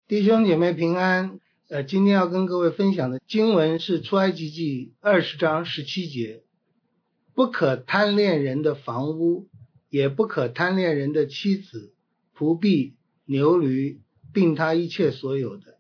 弟兄姐妹平安。今天要跟各位分享的经文是出埃及记20章17节，不可贪恋人的房屋，也不可贪恋人的妻子、仆婢、牛驴，并他一切所有的。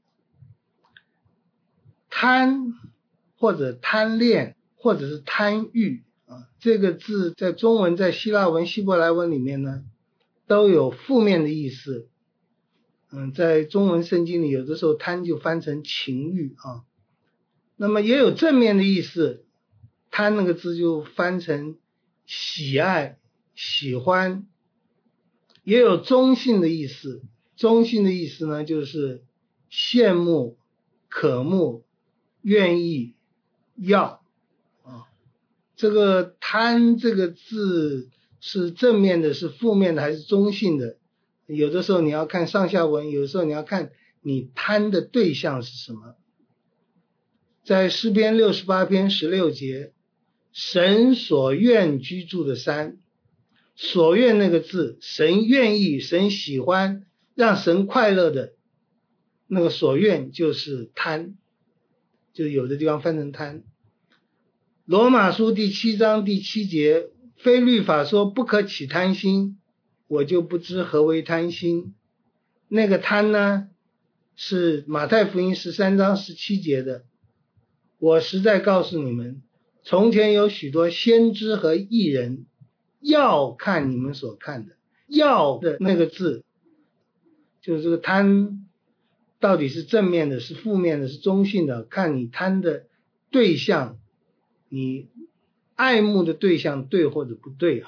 贪或者贪恋或者是贪欲这个字在中文、在希腊文、希伯来文里面呢都有负面的意思。在中文圣经里有的时候贪就翻成情欲那么也有正面的意思，贪那个字就翻成喜爱、喜欢。也有中性的意思，中性的意思呢就是羡慕、渴慕、愿意、要这个贪这个字是正面的，是负面的，还是中性的？有的时候你要看上下文，有的时候你要看你贪的对象是什么。在诗篇68篇16节，神所愿居住的山，所愿那个字，神愿意、神喜欢、让神快乐的那个所愿就是贪，就有的地方翻成贪。罗马书第7章第7节，非律法说不可起贪心，我就不知何为贪心。那个贪呢是马太福音13章17节的，我实在告诉你们，从前有许多先知和义人要看你们所看的。要的那个字就是这个贪到底是正面的，是负面的，是中性的，看你贪的对象，你爱慕的对象对或者不对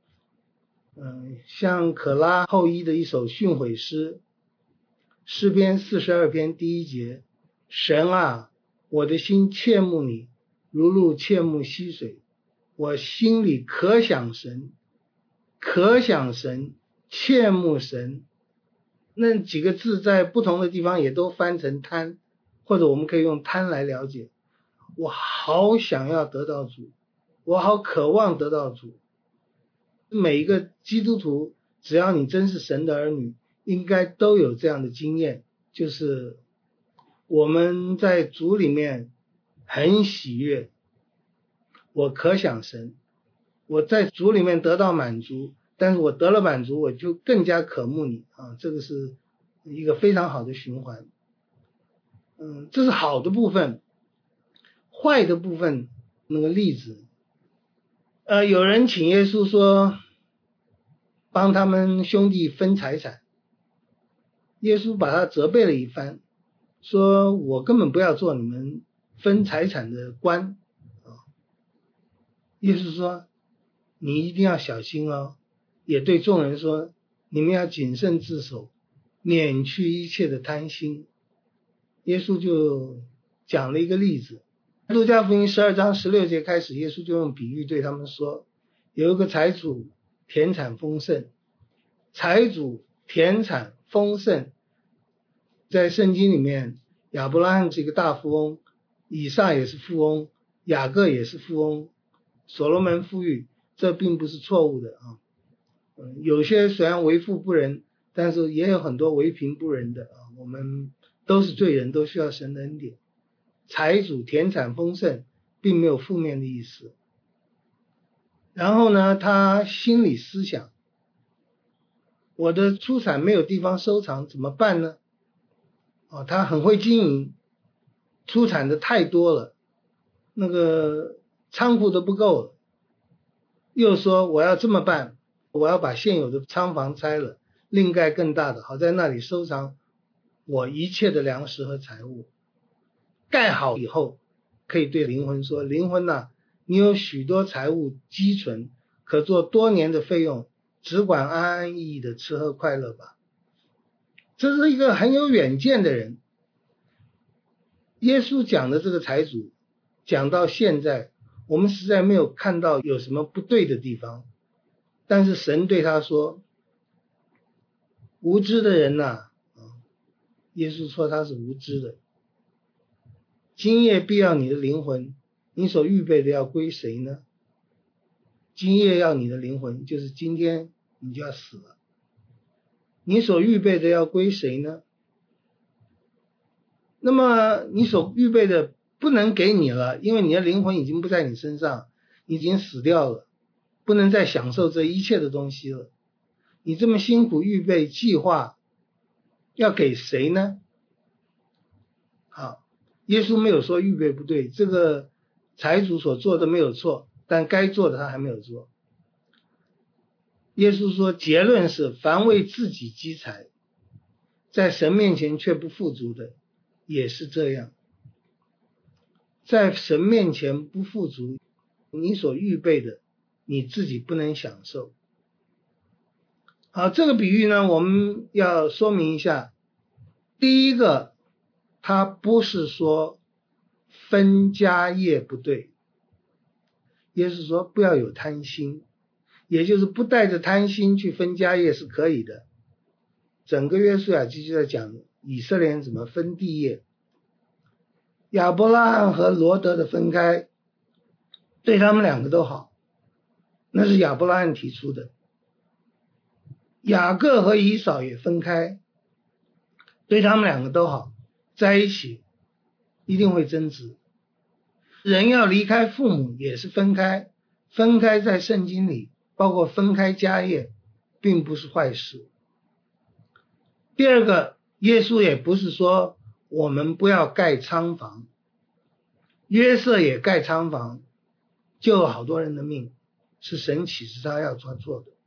像可拉后裔的一首训诲诗，诗篇42篇第1节，神啊，我的心切慕你，如鹿切慕溪水，我心里可想神，可想神，切慕神。那几个字在不同的地方也都翻成贪，或者我们可以用贪来了解。我好想要得到主，我好渴望得到主。每一个基督徒，只要你真是神的儿女，应该都有这样的经验，就是我们在主里面很喜悦，我可想神，我在主里面得到满足，但是我得了满足，我就更加渴慕你这个是一个非常好的循环。这是好的部分。坏的部分那个例子，有人请耶稣说帮他们兄弟分财产，耶稣把他责备了一番，说我根本不要做你们分财产的官耶稣说你一定要小心也对众人说你们要谨慎自守，免去一切的贪心。耶稣就讲了一个例子，路加福音12章16节开始，耶稣就用比喻对他们说，有一个财主田产丰盛，财主田产丰盛，在圣经里面亚伯拉罕是一个大富翁，以撒也是富翁，雅各也是富翁，所罗门富裕，这并不是错误的有些虽然为富不仁，但是也有很多为贫不仁的我们都是罪人，都需要神的恩典。财主田产丰盛并没有负面的意思。然后呢，他心里思想，我的出产没有地方收藏怎么办呢他很会经营，出产的太多了，那个仓库都不够了，又说我要这么办，我要把现有的仓房拆了，另盖更大的，好在那里收藏我一切的粮食和财物。盖好以后，可以对灵魂说，灵魂你有许多财物积存，可做多年的费用，只管安安逸逸的吃喝快乐吧。这是一个很有远见的人。耶稣讲的这个财主讲到现在，我们实在没有看到有什么不对的地方，但是神对他说，无知的人耶稣说他是无知的。今夜必要你的灵魂，你所预备的要归谁呢？今夜要你的灵魂，就是今天你就要死了。你所预备的要归谁呢？ 那么你所预备的不能给你了，因为你的灵魂已经不在你身上，已经死掉了，不能再享受这一切的东西了。你这么辛苦预备计划，要给谁呢？好，耶稣没有说预备不对，这个财主所做的没有错，但该做的他还没有做。耶稣说结论是，凡为自己积财，在神面前却不富足的，也是这样。在神面前不富足，你所预备的你自己不能享受。好，这个比喻呢，我们要说明一下。第一个，他不是说分家业不对，也是说不要有贪心，也就是不带着贪心去分家业是可以的。整个约书亚记就在讲以色列人怎么分地业。亚伯拉罕和罗德的分开对他们两个都好，那是亚伯拉罕提出的。雅各和以扫也分开，对他们两个都好，在一起一定会争执。人要离开父母也是分开，分开在圣经里包括分开家业并不是坏事。第二个，耶稣也不是说我们不要盖仓房，约瑟也盖仓房，救了好多人的命，是神启示他要做的。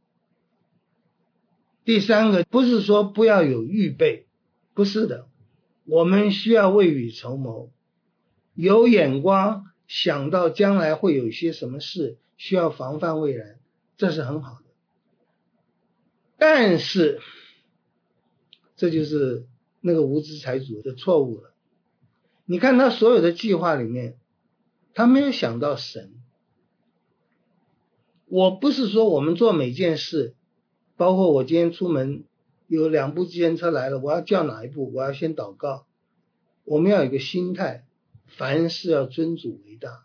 第三个，不是说不要有预备，不是的，我们需要未雨绸缪，有眼光，想到将来会有一些什么事需要防范未然，这是很好的。但是这就是那个无知财主的错误了。你看他所有的计划里面，他没有想到神。我不是说我们做每件事，包括我今天出门有2部计程车来了，我要叫哪一部，我要先祷告。我们要有一个心态，凡事要尊主为大。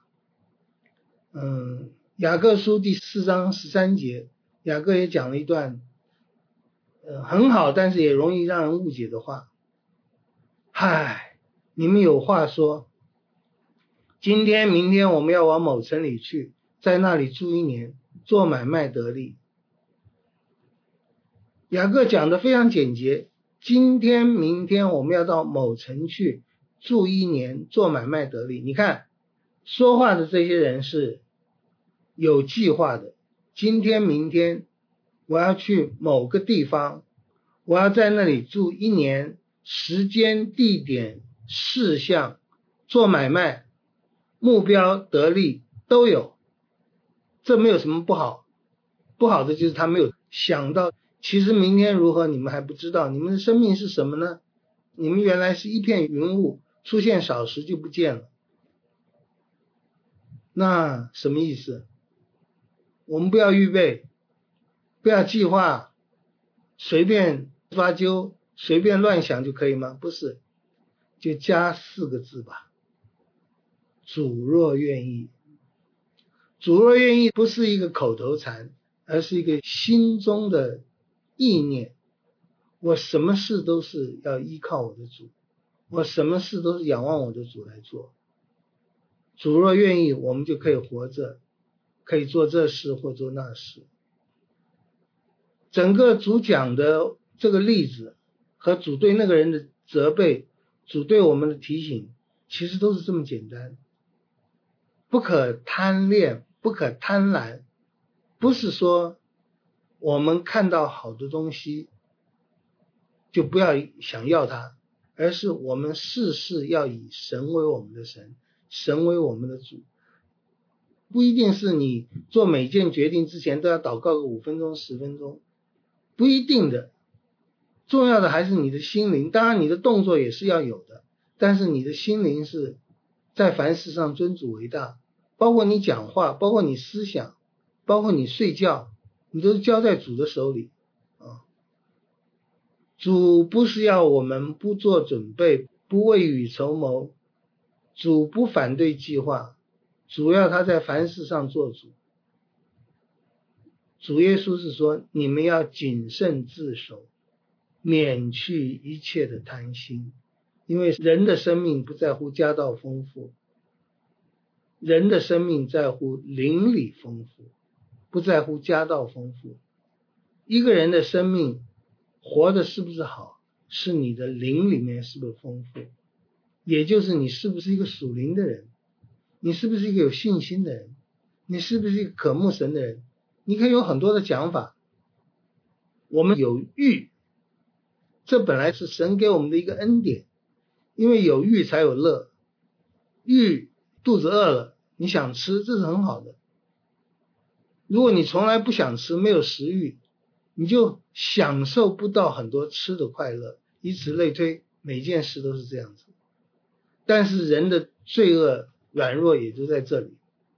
雅各书第4章13节，雅各也讲了一段很好，但是也容易让人误解的话。嗨，你们有话说，今天明天我们要往某城里去，在那里住1年，做买卖得利。雅各讲的非常简洁，今天明天我们要到某城去住1年，做买卖得利。你看说话的这些人是有计划的，今天明天我要去某个地方，我要在那里住1年，时间地点事项做买卖目标得利都有，这没有什么不好。不好的就是他没有想到其实明天如何你们还不知道，你们的生命是什么呢？你们原来是一片云雾，出现少时就不见了。那什么意思？我们不要预备，不要计划，随便抓阄，随便乱想就可以吗？不是，就加4个字吧，主若愿意。主若愿意不是一个口头禅，而是一个心中的意念。我什么事都是要依靠我的主，我什么事都是仰望我的主来做。主若愿意，我们就可以活着，可以做这事或做那事。整个主讲的这个例子和主对那个人的责备，主对我们的提醒，其实都是这么简单。不可贪恋，不可贪婪，不是说我们看到好的东西就不要想要它，而是我们事事要以神为我们的神，神为我们的主。不一定是你做每件决定之前都要祷告个5分钟10分钟，不一定的。重要的还是你的心灵，当然你的动作也是要有的，但是你的心灵是在凡事上尊主为大，包括你讲话，包括你思想，包括你睡觉，你都是交在主的手里啊。主不是要我们不做准备，不未雨绸缪，主不反对计划，主要他在凡事上做主。主耶稣是说，你们要谨慎自守，免去一切的贪心。 因为人的生命不在乎家道丰富，人的生命在乎灵里丰富，不在乎家道丰富。一个人的生命活的是不是好，是你的灵里面是不是丰富，也就是你是不是一个属灵的人，你是不是一个有信心的人，你是不是一个渴慕神的人。你可以有很多的讲法。我们有欲，这本来是神给我们的一个恩典，因为有欲才有乐。欲，肚子饿了你想吃，这是很好的。如果你从来不想吃，没有食欲，你就享受不到很多吃的快乐，以此类推，每件事都是这样子。但是人的罪恶软弱也就在这里。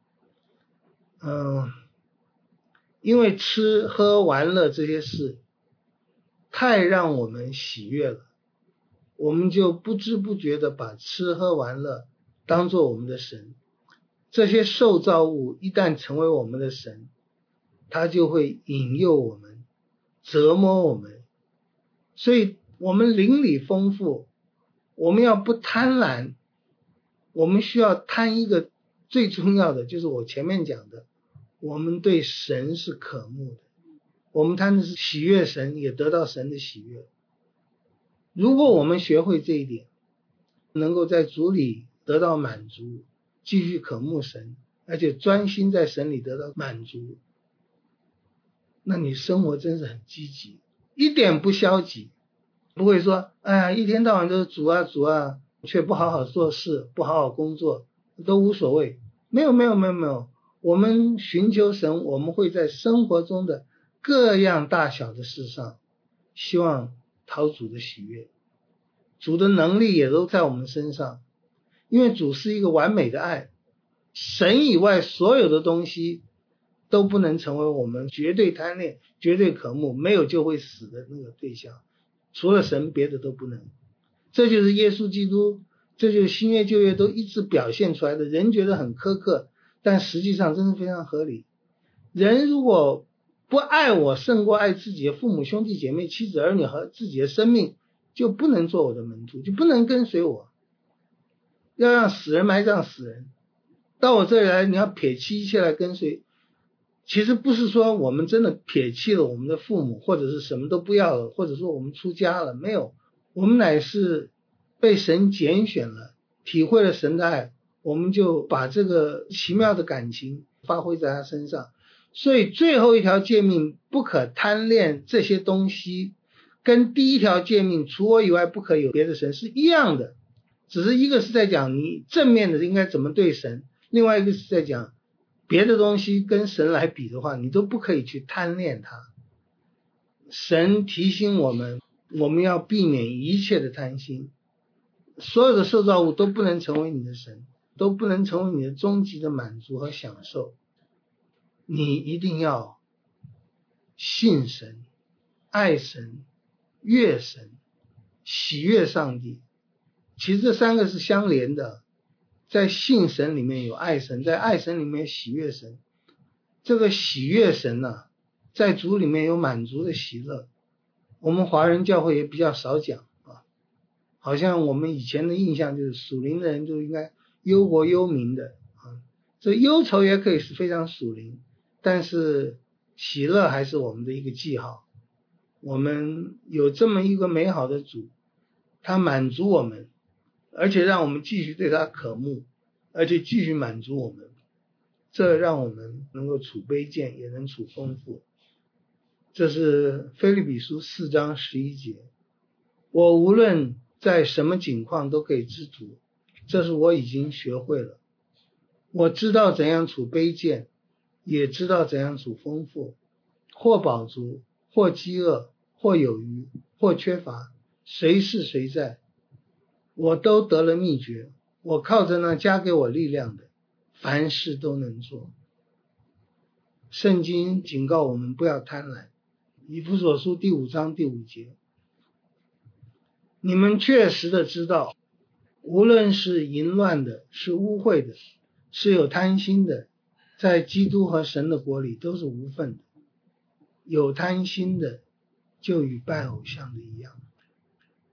因为吃喝玩乐这些事太让我们喜悦了，我们就不知不觉的把吃喝玩乐当作我们的神。这些受造物一旦成为我们的神，它就会引诱我们，折磨我们。所以我们灵里丰富，我们要不贪婪，我们需要贪一个最重要的，就是我前面讲的，我们对神是渴慕的，我们贪的是喜悦神，也得到神的喜悦。如果我们学会这一点，能够在主里得到满足，继续渴慕神，而且专心在神里得到满足，那你生活真是很积极，一点不消极，不会说哎呀一天到晚都是主啊主啊，却不好好做事，不好好工作，都无所谓。没有，我们寻求神，我们会在生活中的各样大小的事上希望讨主的喜悦，主的能力也都在我们身上，因为主是一个完美的爱，神以外所有的东西都不能成为我们绝对贪恋、绝对渴慕，没有就会死的那个对象，除了神别的都不能。这就是耶稣基督，这就是新约旧约都一直表现出来的。人觉得很苛刻，但实际上真是非常合理。人如果不爱我胜过爱自己的父母兄弟姐妹妻子儿女和自己的生命，就不能做我的门徒，就不能跟随我。要让死人埋葬死人，到我这里来你要撇弃一切来跟随。其实不是说我们真的撇弃了我们的父母，或者是什么都不要了，或者说我们出家了，没有，我们乃是被神拣选了，体会了神的爱，我们就把这个奇妙的感情发挥在他身上。所以最后一条诫命不可贪恋这些东西，跟第一条诫命除我以外不可有别的神是一样的，只是一个是在讲你正面的应该怎么对神，另外一个是在讲别的东西跟神来比的话，你都不可以去贪恋它。神提醒我们，我们要避免一切的贪心，所有的受造物都不能成为你的神，都不能成为你的终极的满足和享受。你一定要信神、爱神、悦神、喜悦上帝。其实这三个是相连的，在信神里面有爱神，在爱神里面有喜悦神。这个喜悦神啊，在主里面有满足的喜乐。我们华人教会也比较少讲啊，好像我们以前的印象就是属灵的人就应该忧国忧民的啊，这忧愁也可以是非常属灵，但是喜乐还是我们的一个记号。我们有这么一个美好的主，他满足我们，而且让我们继续对他渴慕，而且继续满足我们，这让我们能够处卑贱，也能处丰富。这是腓立比书4章11节，我无论在什么境况都可以知足，这是我已经学会了。我知道怎样处卑贱，也知道怎样处丰富，或饱足，或饥饿，或有余，或缺乏，谁是谁在，我都得了秘诀。我靠着那加给我力量的，凡事都能做。圣经警告我们不要贪婪，以弗所书第5章第5节，你们确实的知道，无论是淫乱的，是污秽的，是有贪心的，在基督和神的国里都是无份的。有贪心的就与拜偶像的一样。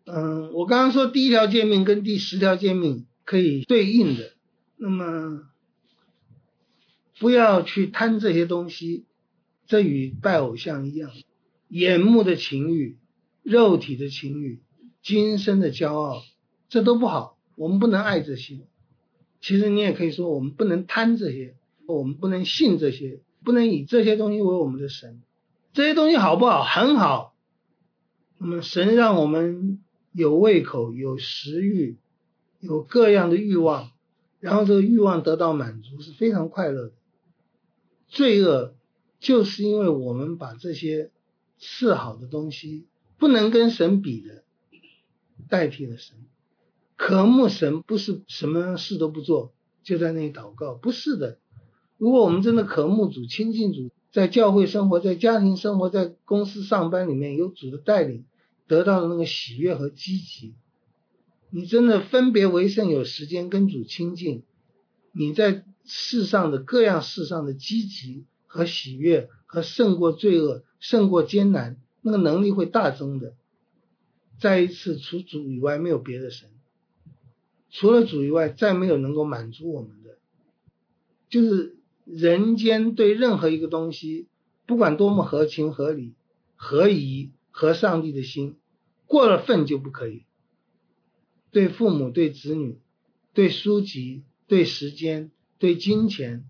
我刚刚说第一条诫命跟第10条诫命可以对应的，那么不要去贪这些东西，这与拜偶像一样，眼目的情欲、肉体的情欲、今生的骄傲，这都不好，我们不能爱这些。其实你也可以说我们不能贪这些，我们不能信这些，不能以这些东西为我们的神。这些东西好不好？很好。那么神让我们有胃口，有食欲，有各样的欲望，然后这个欲望得到满足，是非常快乐的。罪恶就是因为我们把这些次好的东西不能跟神比的代替了神。渴慕神不是什么事都不做就在那里祷告，不是的。如果我们真的渴慕主、亲近主，在教会生活、在家庭生活、在公司上班里面有主的带领，得到的那个喜悦和积极，你真的分别为圣，有时间跟主亲近，你在世上的各样事上的积极和喜悦和胜过罪恶、胜过艰难，那个能力会大增的。再一次，除主以外没有别的神，除了主以外再没有能够满足我们的。就是人间对任何一个东西，不管多么合情合理、合宜、合上帝的心，过了分就不可以。对父母、对子女、对书籍、对时间、对金钱，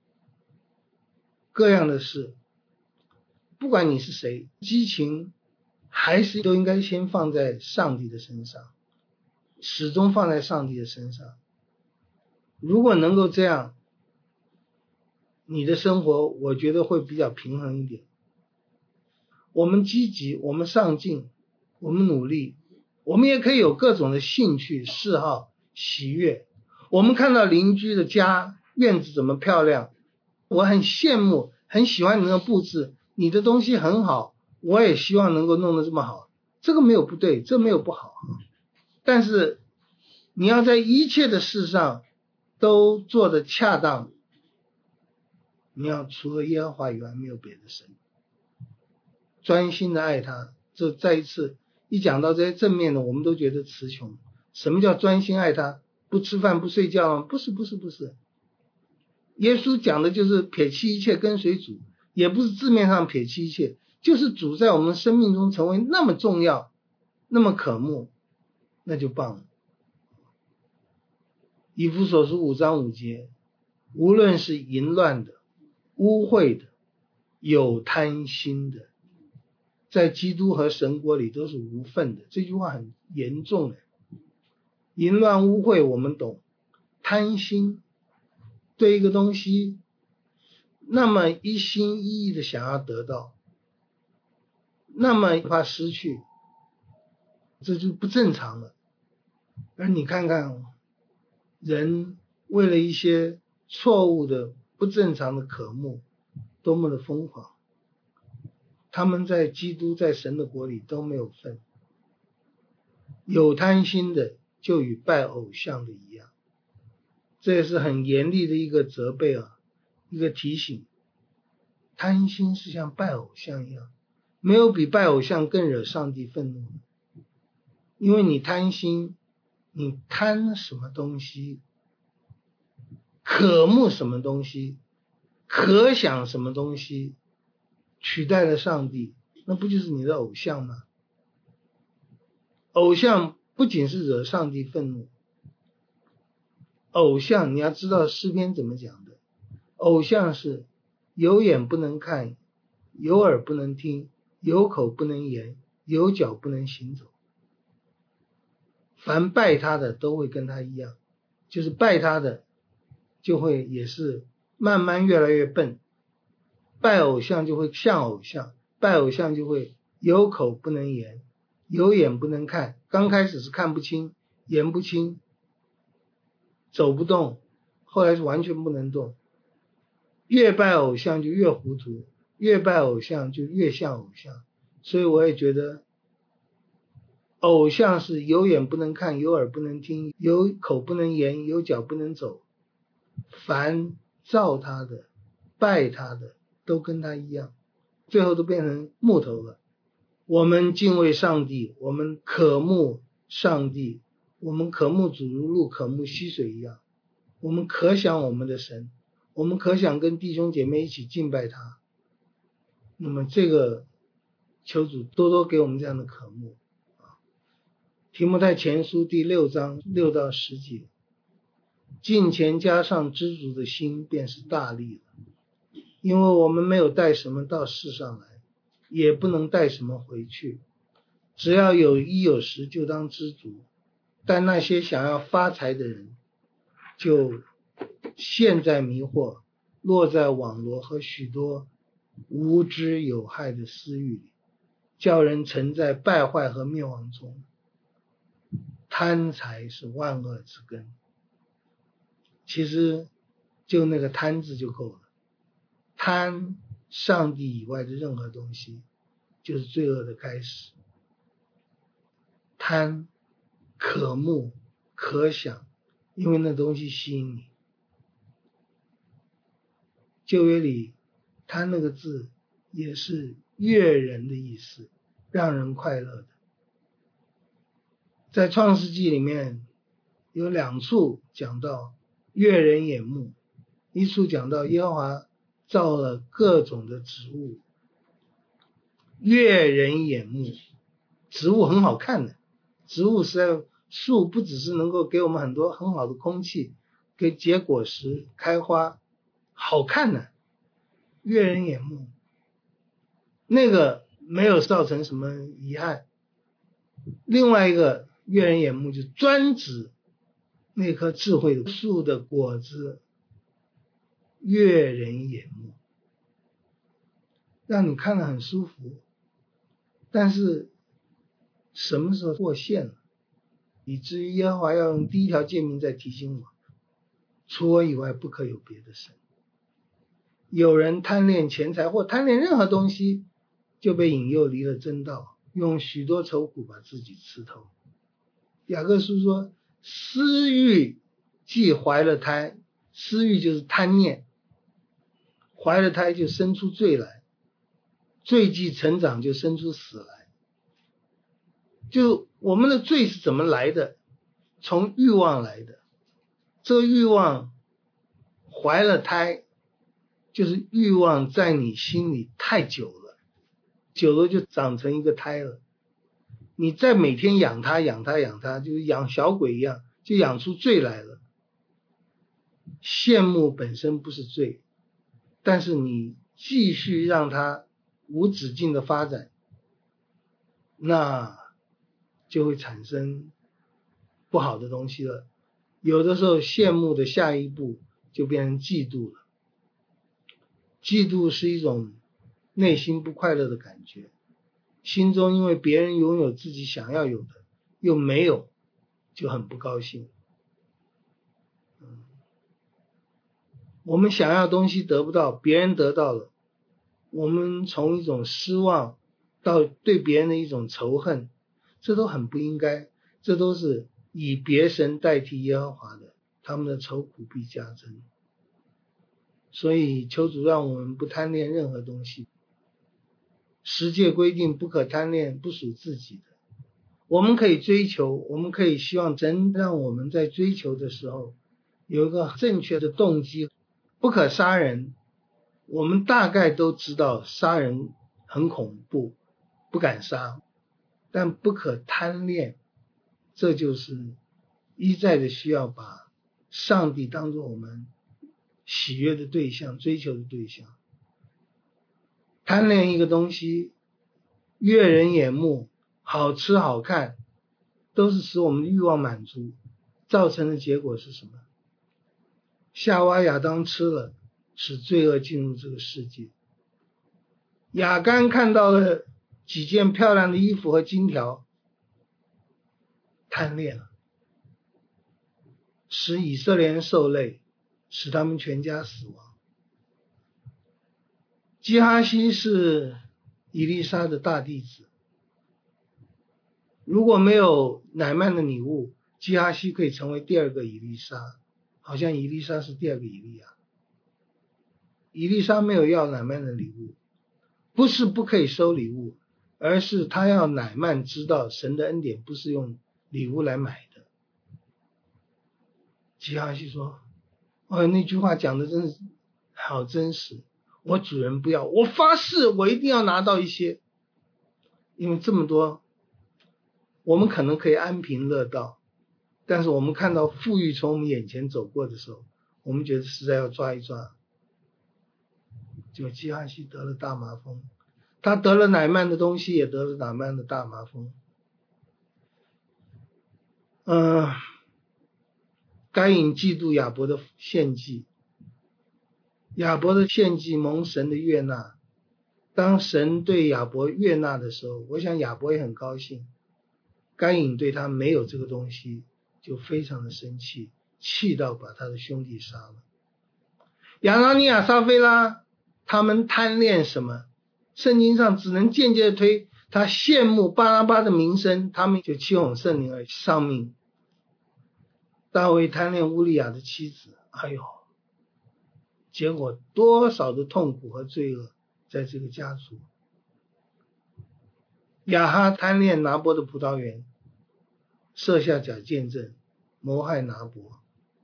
各样的事，不管你是谁，激情还是都应该先放在上帝的身上，始终放在上帝的身上。如果能够这样，你的生活我觉得会比较平衡一点。我们积极，我们上进，我们努力，我们也可以有各种的兴趣、嗜好、喜悦。我们看到邻居的家院子怎么漂亮，我很羡慕，很喜欢你的布置，你的东西很好，我也希望能够弄得这么好。这个没有不对，这没有不好。但是你要在一切的事上都做得恰当，你要除了耶和华以外没有别的神，专心的爱他。这再一次一讲到这些正面的，我们都觉得词穷。什么叫专心爱他？不吃饭不睡觉吗？不是。耶稣讲的就是撇弃一切跟随主，也不是字面上撇弃一切，就是主在我们生命中成为那么重要，那么渴慕，那就棒了。以弗所书5章5节，无论是淫乱的、污秽的、有贪心的，在基督和神国里都是无份的。这句话很严重的。淫乱污秽我们懂，贪心对一个东西那么一心一意的想要得到，那么怕失去，这就不正常了。而你看看人为了一些错误的不正常的渴慕多么的疯狂，他们在基督在神的国里都没有份。有贪心的就与拜偶像的一样，这也是很严厉的一个责备啊，一个提醒。贪心是像拜偶像一样，没有比拜偶像更惹上帝愤怒的。因为你贪心，你贪什么东西，渴慕什么东西，可想什么东西，取代了上帝，那不就是你的偶像吗？偶像不仅是惹上帝愤怒，偶像你要知道诗篇怎么讲的，偶像是有眼不能看，有耳不能听，有口不能言，有脚不能行走。凡拜他的都会跟他一样，就是拜他的就会也是慢慢越来越笨，拜偶像就会像偶像，拜偶像就会有口不能言，有眼不能看，刚开始是看不清，言不清，走不动，后来是完全不能动。越拜偶像就越糊涂，越拜偶像就越像偶像。所以我也觉得偶像是有眼不能看，有耳不能听，有口不能言，有脚不能走。凡造他的拜他的都跟他一样，最后都变成木头了。我们敬畏上帝，我们渴慕上帝，我们渴慕主如鹿渴慕溪水一样，我们可想我们的神，我们可想跟弟兄姐妹一起敬拜他。那么这个求主多多给我们这样的渴慕。提摩太前书第6章6到10节，敬虔加上知足的心便是大利了，因为我们没有带什么到世上来，也不能带什么回去，只要有衣有食就当知足。但那些想要发财的人就陷在迷惑，落在网罗和许多无知有害的私欲里，叫人沉在败坏和灭亡中。贪财是万恶之根，其实就那个贪字就够了。贪上帝以外的任何东西就是罪恶的开始。贪可慕可想，因为那东西吸引你。旧约里贪那个字也是悦人的意思，让人快乐的。在创世纪里面有2处讲到悦人眼目，一处讲到耶和华造了各种的植物，悦人眼目，植物很好看的，植物实在树不只是能够给我们很多很好的空气，给结果实开花，好看的，悦人眼目，那个没有造成什么遗憾。另外一个悦人眼目就专指那棵智慧的树的果子悦人眼目，让你看了很舒服，但是什么时候过线了，以至于耶和华要用第1条诫命再提醒我，除我以外不可有别的神。有人贪恋钱财或贪恋任何东西，就被引诱离了真道，用许多愁苦把自己刺透。雅各书说，私欲既怀了胎，私欲就是贪念，怀了胎就生出罪来，罪既成长就生出死来。就我们的罪是怎么来的？从欲望来的。这个欲望怀了胎，就是欲望在你心里太久了，久了就长成一个胎了。你再每天养它，就是养小鬼一样，就养出罪来了。羡慕本身不是罪，但是你继续让它无止境的发展，那就会产生不好的东西了。有的时候羡慕的下一步就变成嫉妒了。嫉妒是一种内心不快乐的感觉，心中因为别人拥有自己想要有的又没有，就很不高兴。我们想要的东西得不到，别人得到了，我们从一种失望到对别人的一种仇恨，这都很不应该，这都是以别神代替耶和华的，他们的愁苦必加增。所以求主让我们不贪恋任何东西。十诫规定不可贪恋不属自己的，我们可以追求，我们可以希望真让我们在追求的时候有一个正确的动机。不可杀人，我们大概都知道杀人很恐怖，不敢杀，但不可贪恋，这就是一再的需要把上帝当作我们喜悦的对象，追求的对象。贪恋一个东西，悦人眼目，好吃好看，都是使我们的欲望满足，造成的结果是什么？夏娃亚当吃了，使罪恶进入这个世界。亚干看到了几件漂亮的衣服和金条，贪恋了，使以色列人受累，使他们全家死亡。基哈西是以利沙的大弟子，如果没有乃曼的礼物，基哈西可以成为第2个以利沙，好像以利沙是第2个以利亚。以利沙没有要乃曼的礼物，不是不可以收礼物，而是他要乃曼知道神的恩典不是用礼物来买的。基哈西说，哦，那句话讲的真是好真实，我主人不要，我发誓我一定要拿到一些，因为这么多我们可能可以安贫乐道，但是我们看到富裕从我们眼前走过的时候，我们觉得实在要抓一抓。就基哈西得了大麻风，他得了乃曼的东西，也得了乃曼的大麻风。该隐嫉妒亚伯的献祭，亚伯的献祭蒙神的悦纳。当神对亚伯悦纳的时候，我想亚伯也很高兴。该隐对他没有这个东西，就非常的生气，气到把他的兄弟杀了。亚拿尼亚、撒非拉他们贪恋什么？圣经上只能间接的推，他羡慕巴拉巴的名声，他们就欺哄圣灵而丧命。大卫贪恋乌利亚的妻子，哎呦，结果多少的痛苦和罪恶在这个家族。亚哈贪恋拿伯的葡萄园，设下假见证，谋害拿伯。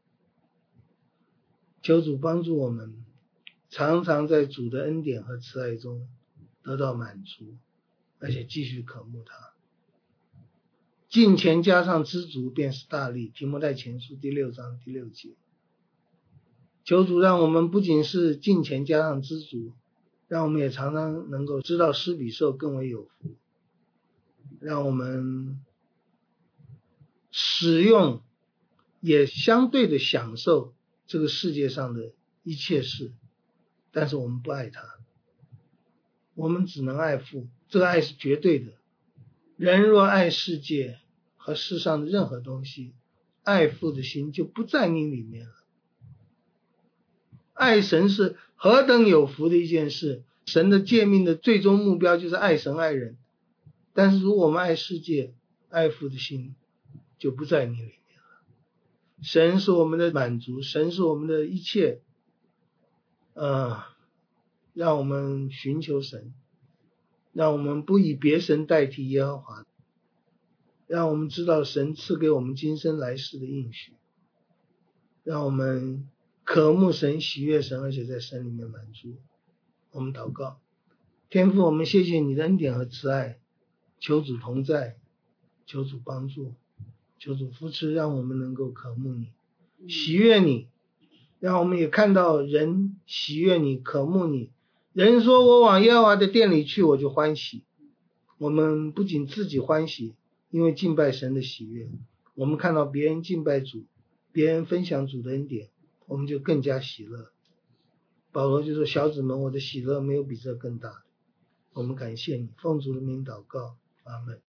求主帮助我们，常常在主的恩典和慈爱中得到满足，而且继续渴慕他。敬虔加上知足便是大利，提摩太前书第6章第6节。求主让我们不仅是敬虔加上知足，让我们也常常能够知道施比受更为有福，让我们使用也相对的享受这个世界上的一切事，但是我们不爱他，我们只能爱父，这个爱是绝对的。人若爱世界和世上的任何东西，爱父的心就不在你里面了。爱神是何等有福的一件事，神的诫命的最终目标就是爱神爱人，但是如果我们爱世界，爱父的心就不在你里面了。神是我们的满足，神是我们的一切，让我们寻求神，让我们不以别神代替耶和华，让我们知道神赐给我们今生来世的应许，让我们渴慕神，喜悦神，而且在神里面满足。我们祷告，天父，我们谢谢你的恩典和慈爱，求主同在，求主帮助，求主扶持，让我们能够渴慕你，喜悦你，让我们也看到人喜悦你，渴慕你。人说我往耶和华的殿里去，我就欢喜。我们不仅自己欢喜，因为敬拜神的喜悦，我们看到别人敬拜主，别人分享主的恩典，我们就更加喜乐。保罗就说，小子们，我的喜乐没有比这更大的。我们感谢你，奉主的名祷告，阿们。